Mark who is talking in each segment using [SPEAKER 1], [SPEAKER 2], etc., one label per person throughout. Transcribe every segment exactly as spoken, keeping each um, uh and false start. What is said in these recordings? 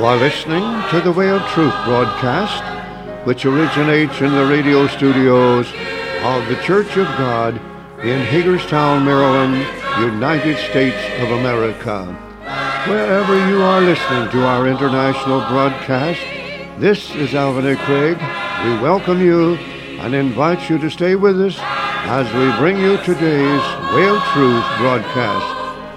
[SPEAKER 1] are listening to the Way of Truth broadcast, which originates in the radio studios of the Church of God in Hagerstown, Maryland, United States of America. Wherever you are listening to our international broadcast, this is Alvin A. Craig. We welcome you and invite you to stay with us as we bring you today's Way of Truth broadcast.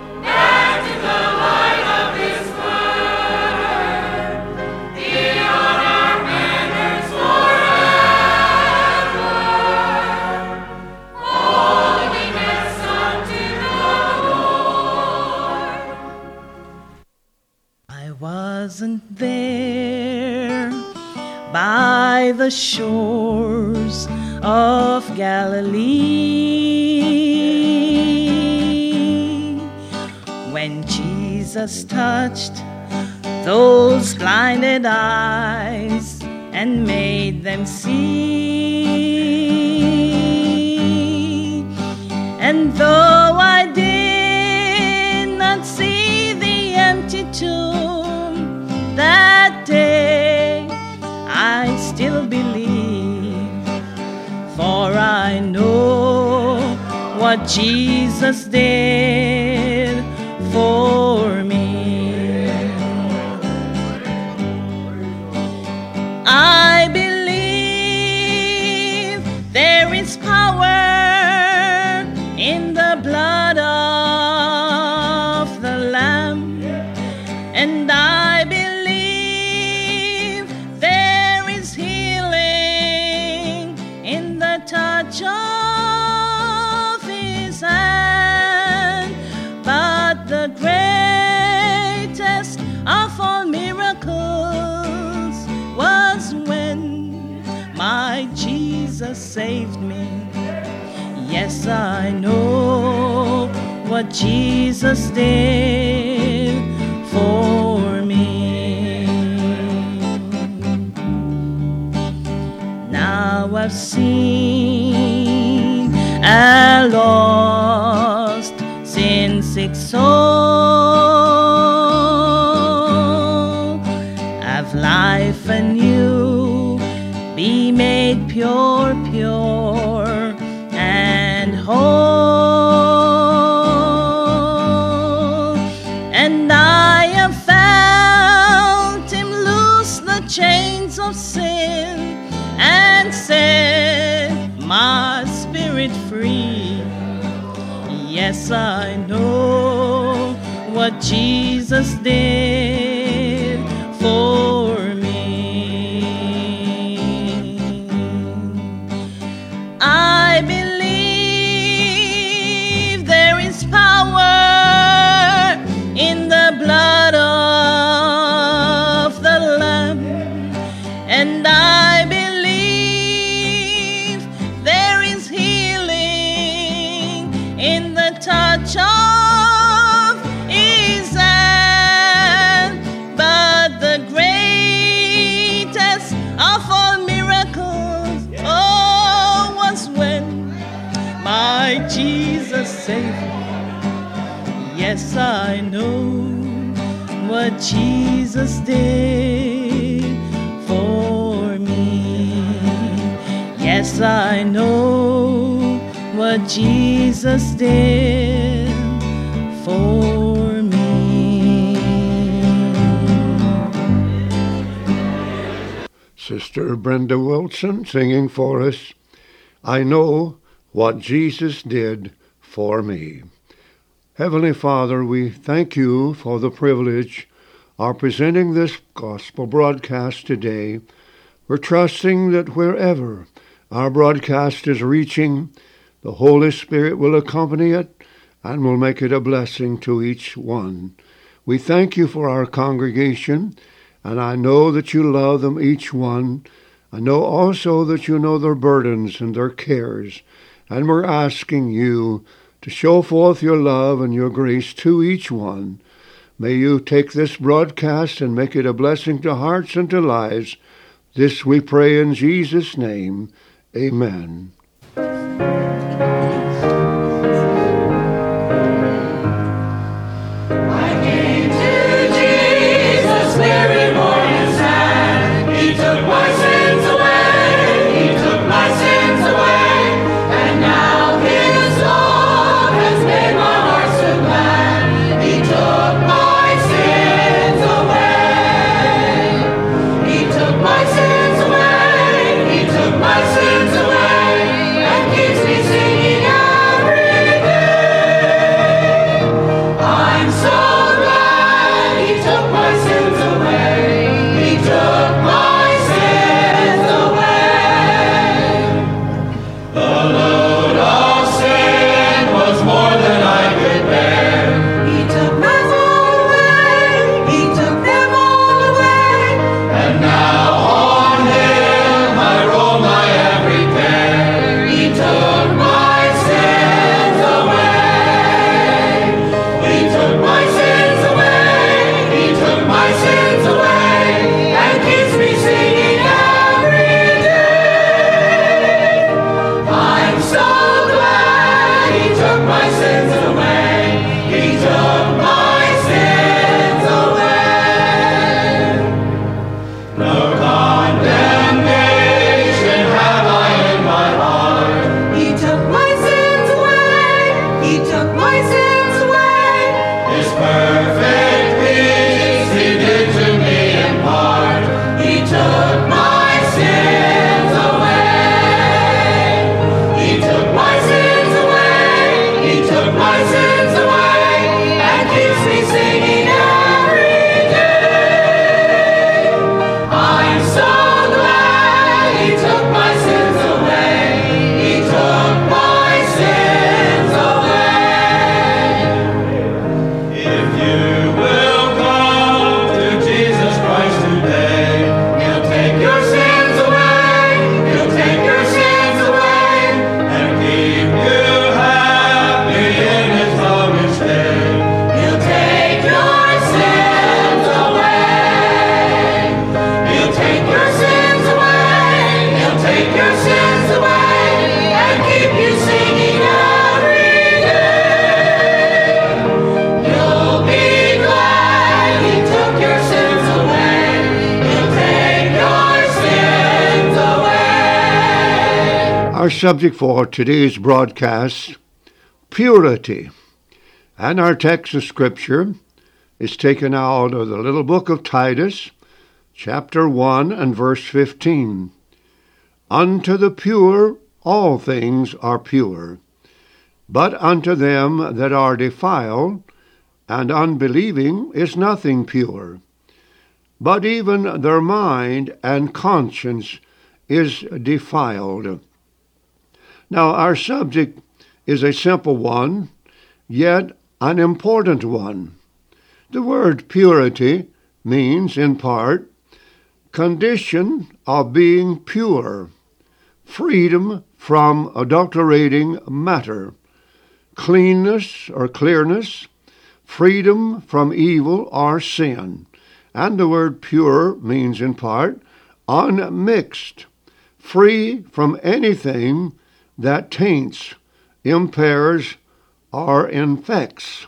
[SPEAKER 2] Wasn't there by the shores of Galilee when Jesus touched those blinded eyes and made them see. And though I did not see the empty tomb that day, I still believe, for I know what Jesus did for me. I believe there is power in the blood of the Lamb, and I believe touch of his hand. But the greatest of all miracles was when my Jesus saved me. Yes, I know what Jesus did for me. Now I've seen a lost, sin-sick soul have life anew, be made pure, pure and whole. And I have felt him loose the chains of sin and set my spirit free. Yes, I know what Jesus did for me. I believe there is power in the blood of the Lamb, and I believe touch of his hand. But the greatest of all miracles, oh, was when my Jesus saved me. Yes, I know what Jesus did for me. Yes, I know what Jesus did for me.
[SPEAKER 1] Sister Brenda Wilson singing for us, I Know What Jesus Did for Me. Heavenly Father, we thank you for the privilege of presenting this gospel broadcast today. We're trusting that wherever our broadcast is reaching, the Holy Spirit will accompany it and will make it a blessing to each one. We thank you for our congregation, and I know that you love them each one. I know also that you know their burdens and their cares, and we're asking you to show forth your love and your grace to each one. May you take this broadcast and make it a blessing to hearts and to lives. This we pray in Jesus' name. Amen.
[SPEAKER 3] I came to Jesus where he was.
[SPEAKER 1] Our subject for today's broadcast, purity. And our text of Scripture is taken out of the little book of Titus, chapter one and verse fifteen. Unto the pure all things are pure, but unto them that are defiled and unbelieving is nothing pure. But even their mind and conscience is defiled. Now, our subject is a simple one, yet an important one. The word purity means, in part, condition of being pure, freedom from adulterating matter, cleanness or clearness, freedom from evil or sin. And the word pure means, in part, unmixed, free from anything that taints, impairs, or infects.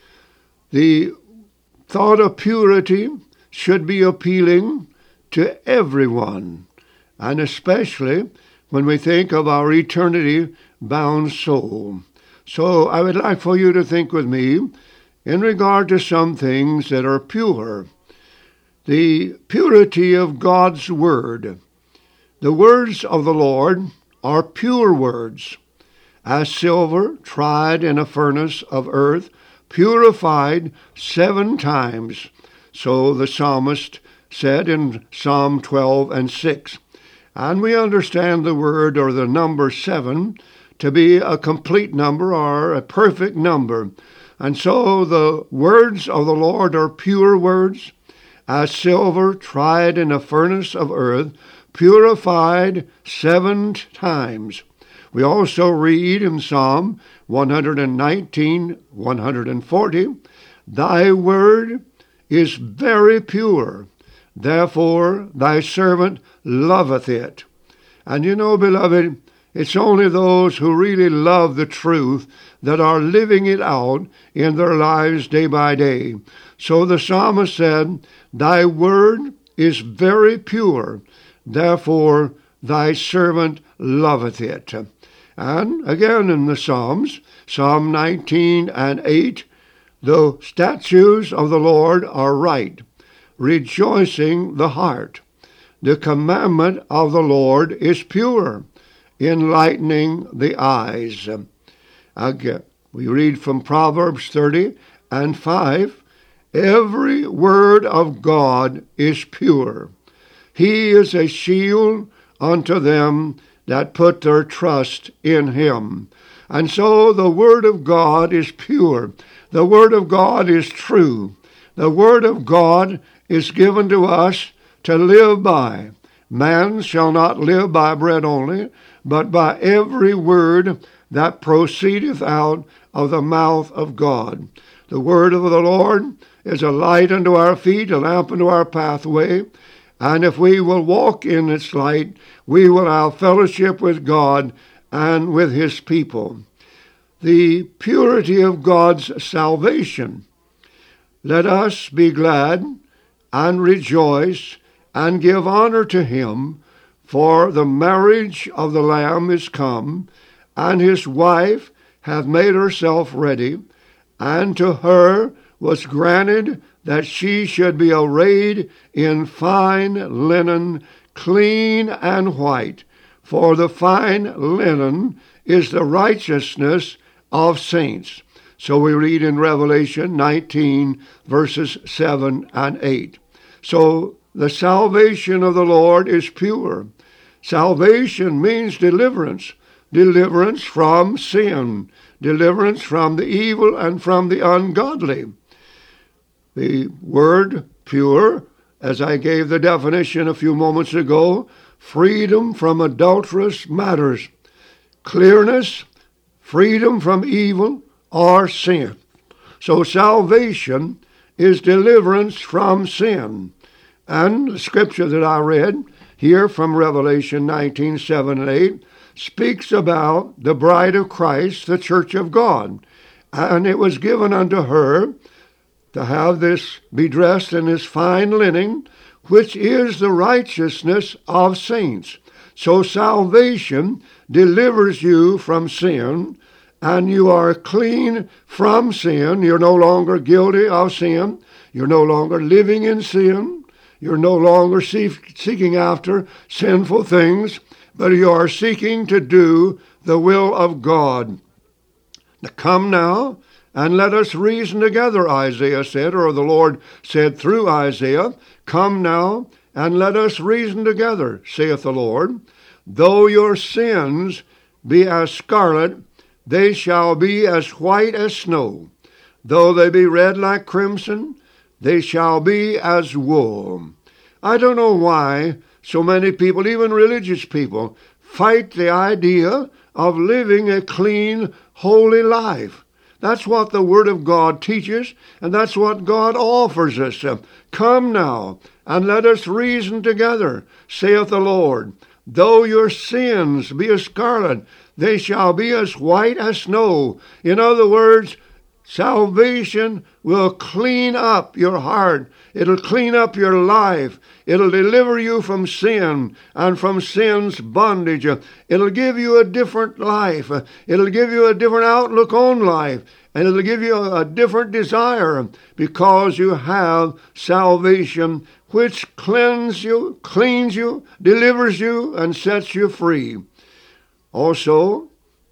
[SPEAKER 1] The thought of purity should be appealing to everyone, and especially when we think of our eternity-bound soul. So I would like for you to think with me in regard to some things that are pure. The purity of God's Word. The words of the Lord are pure words, as silver tried in a furnace of earth, purified seven times. So the psalmist said in Psalm twelve and six. And we understand the word or the number seven to be a complete number or a perfect number. And so the words of the Lord are pure words, as silver tried in a furnace of earth, purified seven times. We also read in Psalm one nineteen, one forty, Thy word is very pure, therefore thy servant loveth it. And you know, beloved, it's only those who really love the truth that are living it out in their lives day by day. So the psalmist said, Thy word is very pure, therefore thy servant loveth it. And again in the Psalms, Psalm nineteen and eight, the statutes of the Lord are right, rejoicing the heart. The commandment of the Lord is pure, enlightening the eyes. Again, we read from Proverbs thirty and five, Every word of God is pure. He is a shield unto them that put their trust in him. And so the word of God is pure. The word of God is true. The word of God is given to us to live by. Man shall not live by bread only, but by every word that proceedeth out of the mouth of God. The word of the Lord is a light unto our feet, a lamp unto our pathway. And if we will walk in its light, we will have fellowship with God and with his people. The purity of God's salvation. Let us be glad and rejoice and give honor to him, for the marriage of the Lamb is come, and his wife hath made herself ready, and to her was granted that she should be arrayed in fine linen, clean and white. For the fine linen is the righteousness of saints. So we read in Revelation nineteen, verses seven and eight. So the salvation of the Lord is pure. Salvation means deliverance. Deliverance from sin. Deliverance from the evil and from the ungodly. The word pure, as I gave the definition a few moments ago, freedom from adulterous matters, clearness, freedom from evil or sin. So salvation is deliverance from sin. And the scripture that I read here from Revelation nineteen, seven and eight speaks about the bride of Christ, the church of God. And it was given unto her to have this, be dressed in this fine linen, which is the righteousness of saints. So salvation delivers you from sin, and you are clean from sin. You're no longer guilty of sin. You're no longer living in sin. You're no longer seek, seeking after sinful things, but you are seeking to do the will of God. Now, come now, and let us reason together, Isaiah said, or the Lord said through Isaiah, come now, and let us reason together, saith the Lord. Though your sins be as scarlet, they shall be as white as snow. Though they be red like crimson, they shall be as wool. I don't know why so many people, even religious people, fight the idea of living a clean, holy life. That's what the Word of God teaches, and that's what God offers us. Come now, and let us reason together, saith the Lord. Though your sins be as scarlet, they shall be as white as snow. In other words, salvation will clean up your heart. It'll clean up your life. It'll deliver you from sin and from sin's bondage. It'll give you a different life. It'll give you a different outlook on life. And it'll give you a different desire because you have salvation, which cleanses you, cleans you, delivers you, and sets you free. Also,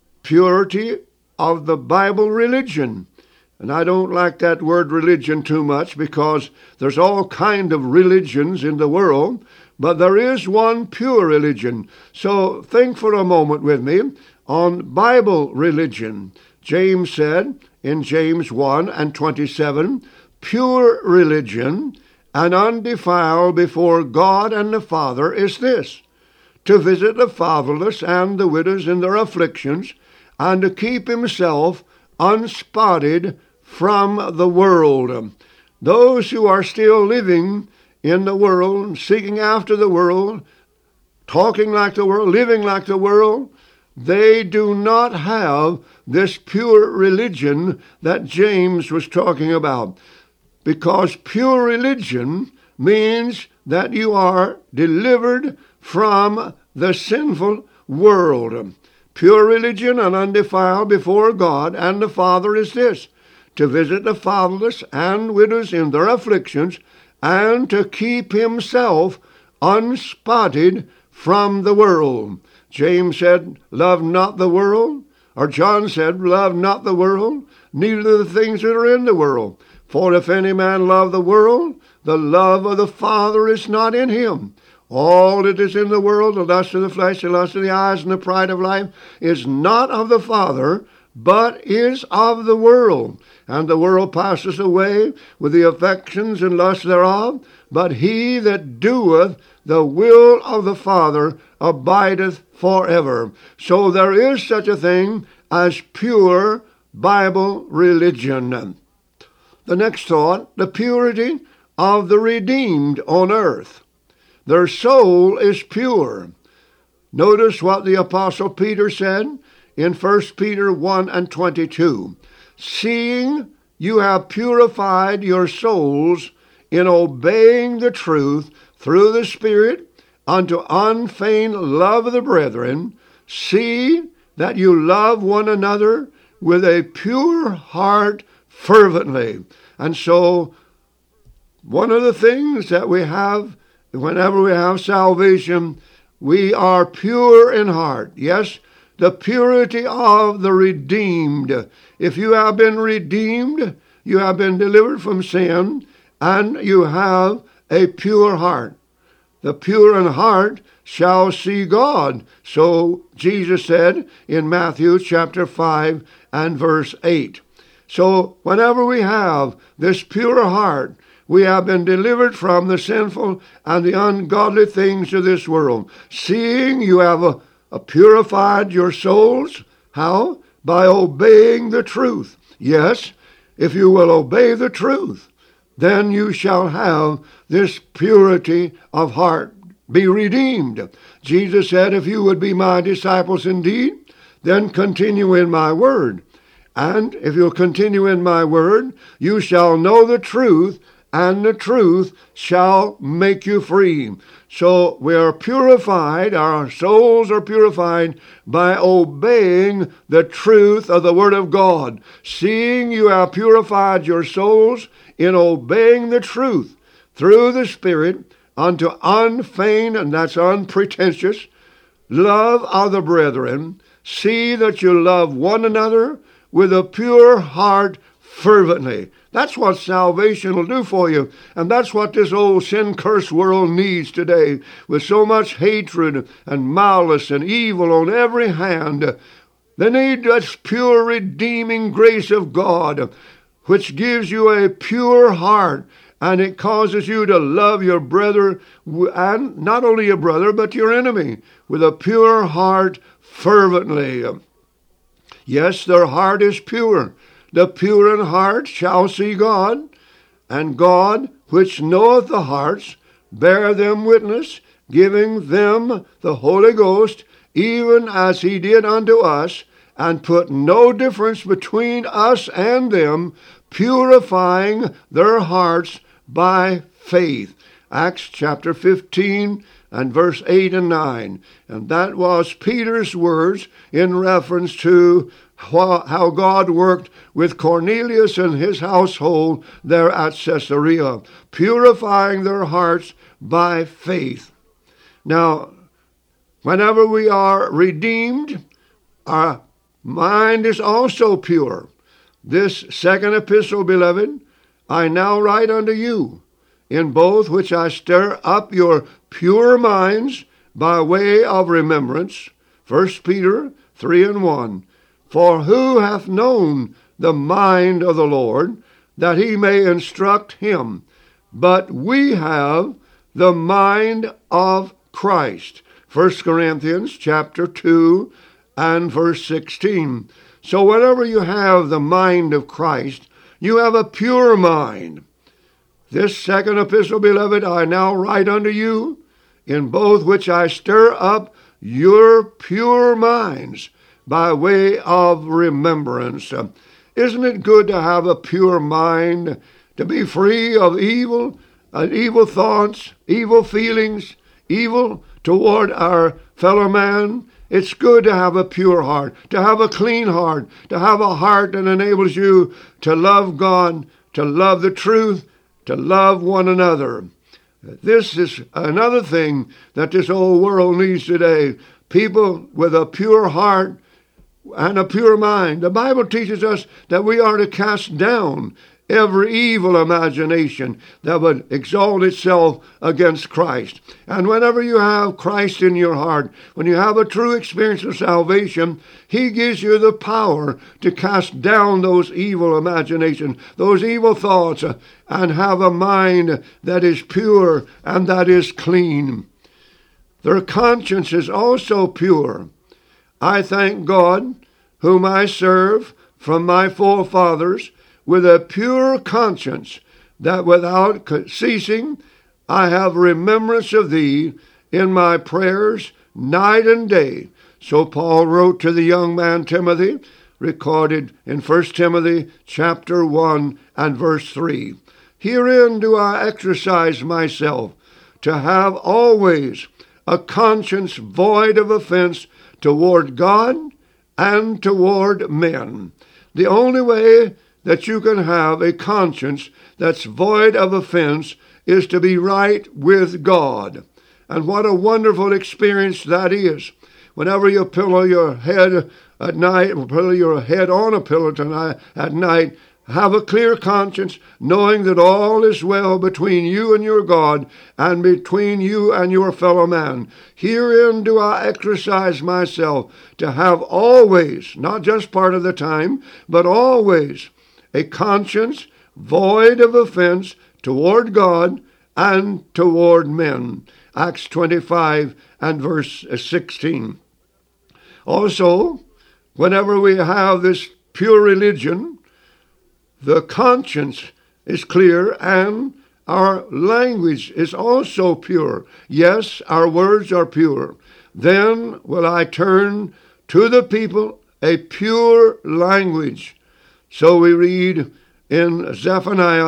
[SPEAKER 1] purity of the Bible religion. And I don't like that word religion too much because there's all kind of religions in the world, but there is one pure religion. So think for a moment with me on Bible religion. James said in James one and twenty-seven, pure religion and undefiled before God and the Father is this, to visit the fatherless and the widows in their afflictions, and to keep himself unspotted from the world. Those who are still living in the world, seeking after the world, talking like the world, living like the world, they do not have this pure religion that James was talking about. Because pure religion means that you are delivered from the sinful world. Pure religion and undefiled before God and the Father is this, to visit the fatherless and widows in their afflictions, and to keep himself unspotted from the world. James said, love not the world, or John said, love not the world, neither the things that are in the world. For if any man love the world, the love of the Father is not in him. All that is in the world, the lust of the flesh, the lust of the eyes, and the pride of life, is not of the Father, but is of the world. And the world passes away with the affections and lusts thereof, but he that doeth the will of the Father abideth forever. So there is such a thing as pure Bible religion. The next thought, the purity of the redeemed on earth. Their soul is pure. Notice what the Apostle Peter said in First Peter one and twenty-two. Seeing you have purified your souls in obeying the truth through the Spirit unto unfeigned love of the brethren, see that you love one another with a pure heart fervently. And so one of the things that we have whenever we have salvation, we are pure in heart. Yes, the purity of the redeemed. If you have been redeemed, you have been delivered from sin, and you have a pure heart. The pure in heart shall see God. So Jesus said in Matthew chapter five and verse eight. So whenever we have this pure heart, we have been delivered from the sinful and the ungodly things of this world. Seeing you have a, a purified your souls. How? By obeying the truth. Yes, if you will obey the truth, then you shall have this purity of heart, be redeemed. Jesus said, if you would be my disciples indeed, then continue in my word. And if you'll continue in my word, you shall know the truth, and the truth shall make you free. So we are purified, our souls are purified by obeying the truth of the Word of God. Seeing you have purified your souls in obeying the truth through the Spirit unto unfeigned, and that's unpretentious, love of the brethren. See that you love one another with a pure heart fervently. That's what salvation will do for you. And that's what this old sin-cursed world needs today, with so much hatred and malice and evil on every hand. They need that pure redeeming grace of God, which gives you a pure heart, and it causes you to love your brother, and not only your brother, but your enemy, with a pure heart fervently. Yes, their heart is pure. The pure in heart shall see God, and God, which knoweth the hearts, bear them witness, giving them the Holy Ghost, even as he did unto us, and put no difference between us and them, purifying their hearts by faith. Acts chapter fifteen and verse eight and nine. And that was Peter's words in reference to how God worked with Cornelius and his household there at Caesarea, purifying their hearts by faith. Now, whenever we are redeemed, our mind is also pure. This second epistle, beloved, I now write unto you, in both which I stir up your pure minds by way of remembrance. First Peter three and one. For who hath known the mind of the Lord, that he may instruct him? But we have the mind of Christ. First Corinthians chapter two and verse sixteen. So whenever you have the mind of Christ, you have a pure mind. This second epistle, beloved, I now write unto you, in both which I stir up your pure minds by way of remembrance. Uh, isn't it good to have a pure mind, to be free of evil, uh, evil thoughts, evil feelings, evil toward our fellow man? It's good to have a pure heart, to have a clean heart, to have a heart that enables you to love God, to love the truth, to love one another. This is another thing that this old world needs today. People with a pure heart and a pure mind. The Bible teaches us that we are to cast down every evil imagination that would exalt itself against Christ. And whenever you have Christ in your heart, when you have a true experience of salvation, he gives you the power to cast down those evil imaginations, those evil thoughts, uh, and have a mind that is pure and that is clean. Their conscience is also pure. I thank God, whom I serve from my forefathers, with a pure conscience, that without ceasing I have remembrance of thee in my prayers night and day. So Paul wrote to the young man Timothy, recorded in First Timothy chapter one and verse three. Herein do I exercise myself, to have always a conscience void of offense toward God and toward men. The only way that you can have a conscience that's void of offense is to be right with God. And what a wonderful experience that is. Whenever you pillow your head at night, or pillow your head on a pillow tonight at night, have a clear conscience, knowing that all is well between you and your God, and between you and your fellow man. Herein do I exercise myself, to have always, not just part of the time, but always, a conscience void of offense toward God and toward men. Acts twenty-five and verse sixteen. Also, whenever we have this pure religion, the conscience is clear and our language is also pure. Yes, our words are pure. Then will I turn to the people a pure language. So we read in Zephaniah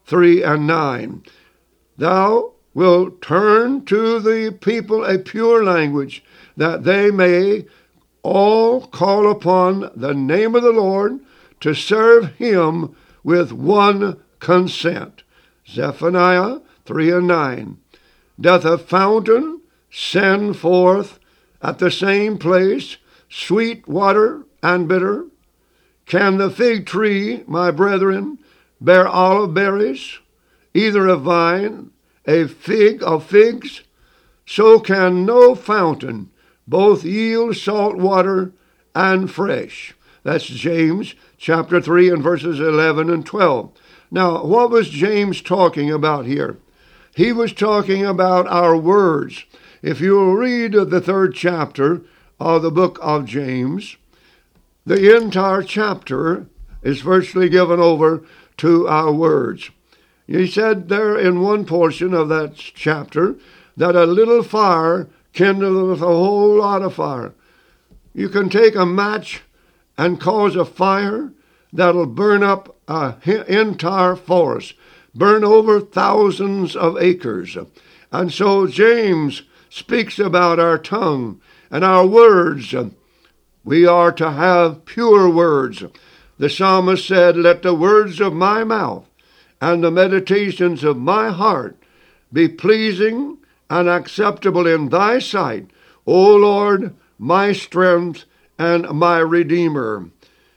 [SPEAKER 1] three and nine. Thou wilt turn to the people a pure language, that they may all call upon the name of the Lord to serve him with one consent. Zephaniah three and nine. Doth a fountain send forth at the same place sweet water and bitter? Can the fig tree, my brethren, bear olive berries, either a vine, a fig of figs? So can no fountain both yield salt water and fresh. That's James chapter three and verses eleven and twelve. Now, what was James talking about here? He was talking about our words. If you'll read the third chapter of the book of James, the entire chapter is virtually given over to our words. He said there in one portion of that chapter that a little fire kindleth a whole lot of fire. You can take a match and cause a fire that'll burn up an entire forest, burn over thousands of acres. And so James speaks about our tongue and our words. We are to have pure words. The psalmist said, let the words of my mouth and the meditations of my heart be pleasing and acceptable in thy sight, O Lord, my strength and my Redeemer.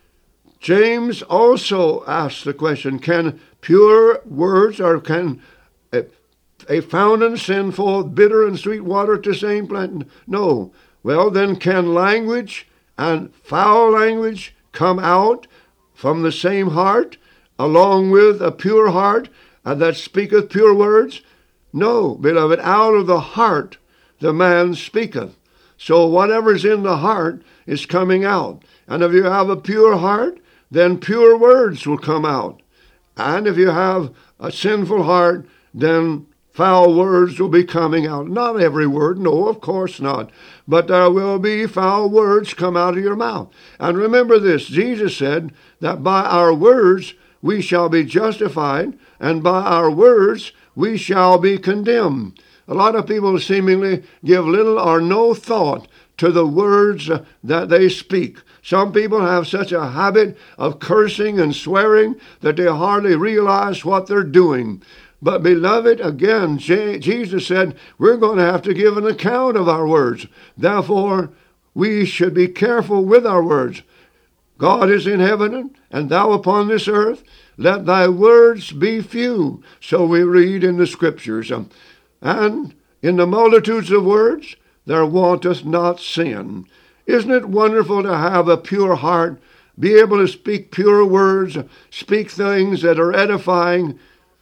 [SPEAKER 1] James also asked the question, can pure words or can a, a fountain send forth bitter and sweet water to the same plant? No. Well, then can language and foul language come out from the same heart, along with a pure heart and that speaketh pure words? No, beloved, out of the heart the man speaketh. So whatever's in the heart is coming out. And if you have a pure heart, then pure words will come out. And if you have a sinful heart, then foul words will be coming out. Not every word, no, of course not. But there will be foul words come out of your mouth. And remember this, Jesus said that by our words we shall be justified, and by our words we shall be condemned. A lot of people seemingly give little or no thought to the words that they speak. Some people have such a habit of cursing and swearing that they hardly realize what they're doing. But beloved, again, J- Jesus said, we're going to have to give an account of our words. Therefore, we should be careful with our words. God is in heaven, and thou upon this earth. Let thy words be few. So we read in the Scriptures. And in the multitudes of words, there wanteth not sin. Isn't it wonderful to have a pure heart, be able to speak pure words, speak things that are edifying?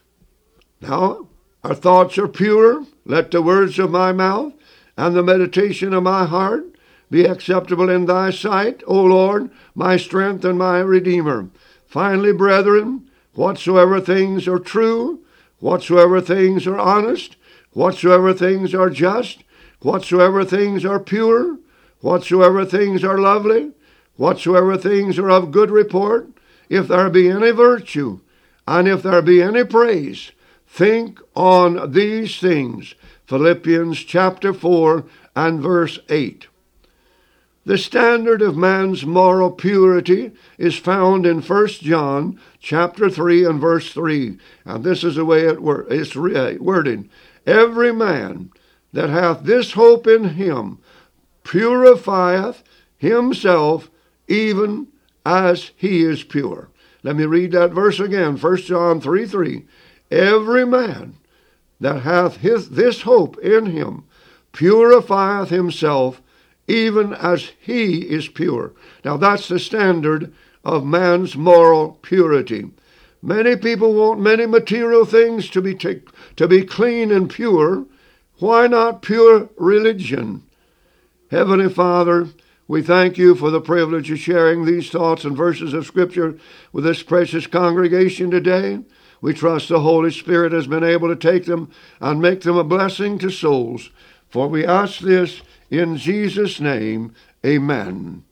[SPEAKER 1] Now, our thoughts are pure. Let the words of my mouth and the meditation of my heart be acceptable in thy sight, O Lord, my strength and my Redeemer. Finally, brethren, whatsoever things are true, whatsoever things are honest, whatsoever things are just, whatsoever things are pure, whatsoever things are lovely, whatsoever things are of good report, if there be any virtue, and if there be any praise, think on these things. Philippians chapter four and verse eight. The standard of man's moral purity is found in First John chapter three and verse three. And this is the way it wor- it's worded. Every man that hath this hope in him purifieth himself even as he is pure. Let me read that verse again. First John three three. Every man that hath his, this hope in him purifieth himself even as he is pure. Now that's the standard of man's moral purity. Many people want many material things to be t- to be clean and pure. Why not pure religion? Heavenly Father, we thank you for the privilege of sharing these thoughts and verses of Scripture with this precious congregation today. We trust the Holy Spirit has been able to take them and make them a blessing to souls. For we ask this in Jesus' name, amen.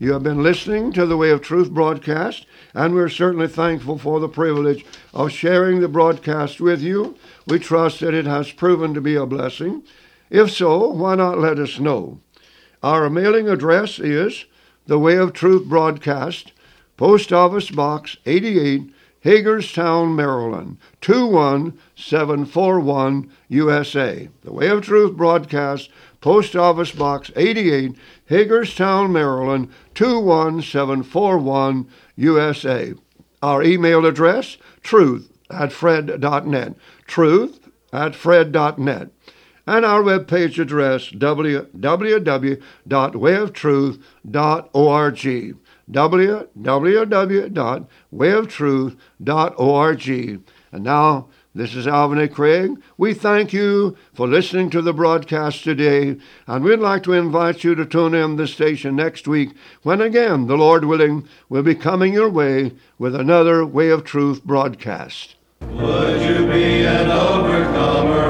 [SPEAKER 1] You have been listening to the Way of Truth broadcast, and we're certainly thankful for the privilege of sharing the broadcast with you. We trust that it has proven to be a blessing. If so, why not let us know? Our mailing address is the Way of Truth broadcast, Post Office Box eighty-eight, Hagerstown, Maryland, two one seven four one, U S A. The Way of Truth broadcast, Post Office Box eighty-eight, Hagerstown, Maryland, two one seven four one, U S A. Our email address, truth at fred dot net, truth at fred dot net. And our webpage address, w w w dot way of truth dot org, w w w dot way of truth dot org. And now, this is Alvin A. Craig. We thank you for listening to the broadcast today, and we'd like to invite you to tune in this station next week when again, the Lord willing, we'll be coming your way with another Way of Truth broadcast.
[SPEAKER 3] Would you be an overcomer?